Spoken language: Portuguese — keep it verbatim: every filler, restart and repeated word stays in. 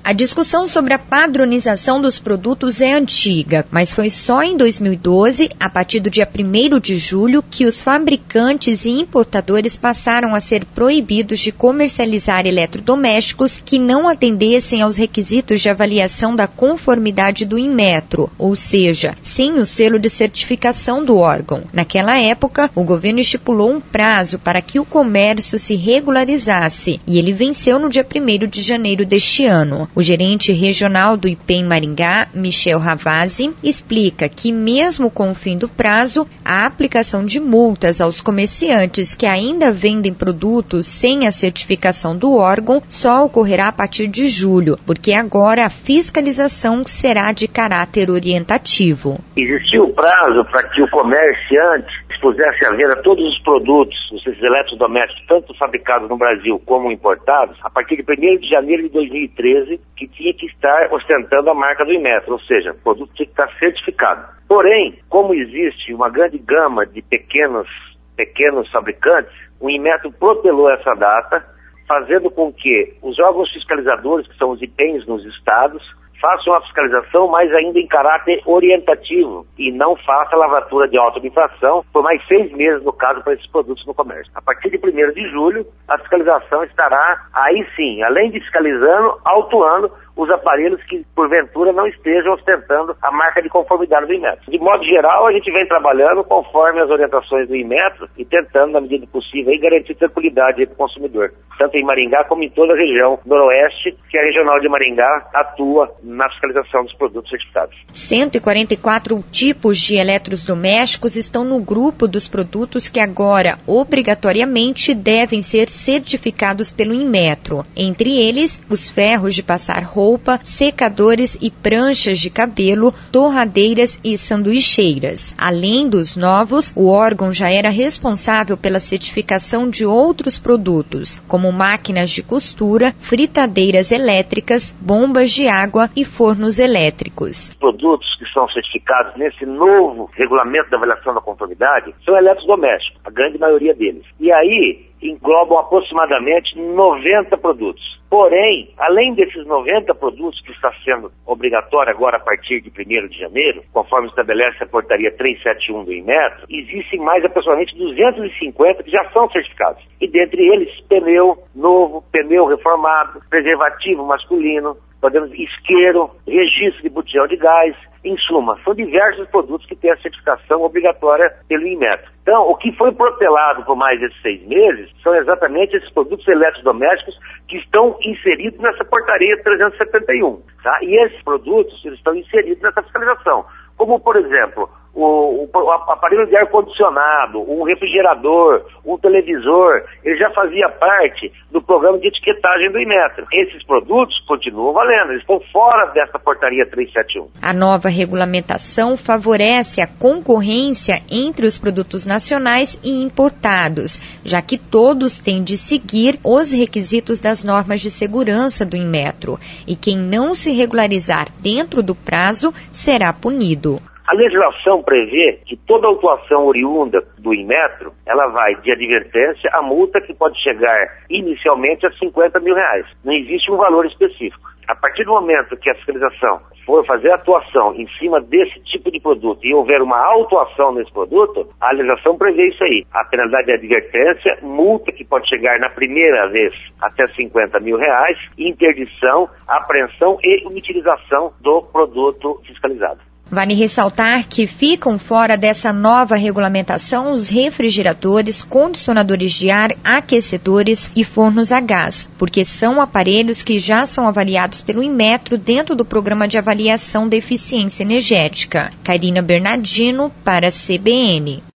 A discussão sobre a padronização dos produtos é antiga, mas foi só em dois mil e doze, a partir do dia primeiro de julho, que os fabricantes e importadores passaram a ser proibidos de comercializar eletrodomésticos que não atendessem aos requisitos de avaliação da conformidade do Inmetro, ou seja, sem o selo de certificação do órgão. Naquela época, o governo estipulou um prazo para que o comércio se regularizasse e ele venceu no dia primeiro de janeiro deste ano. O gerente regional do I P E M Maringá, Michel Ravazzi, explica que mesmo com o fim do prazo, a aplicação de multas aos comerciantes que ainda vendem produtos sem a certificação do órgão só ocorrerá a partir de julho, porque agora a fiscalização será de caráter orientativo. Existiu o prazo para que o comerciante expusesse à venda todos os produtos, esses eletrodomésticos, tanto fabricados no Brasil como importados, a partir de primeiro de janeiro de dois mil e treze, que tinha que estar ostentando a marca do Inmetro, ou seja, o produto tinha que estar certificado. Porém, como existe uma grande gama de pequenos, pequenos fabricantes, o Inmetro protelou essa data, fazendo com que os órgãos fiscalizadores, que são os I P E Ms nos estados, façam a fiscalização, mas ainda em caráter orientativo, e não faça a lavatura de auto-infração por mais seis meses, no caso, para esses produtos no comércio. A partir de primeiro de julho, a fiscalização estará, aí sim, além de fiscalizando, autuando os aparelhos que, porventura, não estejam ostentando a marca de conformidade do Inmetro. De modo geral, a gente vem trabalhando conforme as orientações do Inmetro e tentando, na medida possível, aí, garantir tranquilidade para o consumidor, tanto em Maringá como em toda a região noroeste, que a regional de Maringá atua na fiscalização dos produtos certificados. cento e quarenta e quatro tipos de eletrodomésticos estão no grupo dos produtos que agora, obrigatoriamente, devem ser certificados pelo Inmetro. Entre eles, os ferros de passar roupa, roupa, secadores e pranchas de cabelo, torradeiras e sanduicheiras. Além dos novos, o órgão já era responsável pela certificação de outros produtos, como máquinas de costura, fritadeiras elétricas, bombas de água e fornos elétricos. Produtos que são certificados nesse novo regulamento da avaliação da conformidade são eletrodomésticos, a grande maioria deles. E aí englobam aproximadamente noventa produtos. Porém, além desses noventa produtos que está sendo obrigatório agora a partir de primeiro de janeiro, conforme estabelece a portaria trezentos e setenta e um do Inmetro, existem mais aproximadamente duzentos e cinquenta que já são certificados. E dentre eles, pneu novo, pneu reformado, preservativo masculino, podemos isqueiro, registro de botijão de gás, em suma, são diversos produtos que têm a certificação obrigatória pelo Inmetro. Então, o que foi protelado por mais desses seis meses são exatamente esses produtos eletrodomésticos que estão inseridos nessa portaria trezentos e setenta e um. Tá? E esses produtos eles estão inseridos nessa fiscalização. Como, por exemplo, o, o, o aparelho de ar-condicionado, um refrigerador, um televisor, ele já fazia parte do programa de etiquetagem do Inmetro. Esses produtos continuam valendo, eles estão fora dessa portaria trezentos e setenta e um. A nova regulamentação favorece a concorrência entre os produtos nacionais e importados, já que todos têm de seguir os requisitos das normas de segurança do Inmetro, e quem não se regularizar dentro do prazo será punido. A legislação prevê que toda autuação oriunda do Inmetro, ela vai de advertência a multa que pode chegar inicialmente a cinquenta mil reais. Não existe um valor específico. A partir do momento que a fiscalização for fazer a atuação em cima desse tipo de produto e houver uma autuação nesse produto, a legislação prevê isso aí. A penalidade de advertência, multa que pode chegar na primeira vez até cinquenta mil reais, interdição, apreensão e utilização do produto fiscalizado. Vale ressaltar que ficam fora dessa nova regulamentação os refrigeradores, condicionadores de ar, aquecedores e fornos a gás, porque são aparelhos que já são avaliados pelo Inmetro dentro do Programa de Avaliação da Eficiência Energética. Karina Bernardino, para a C B N.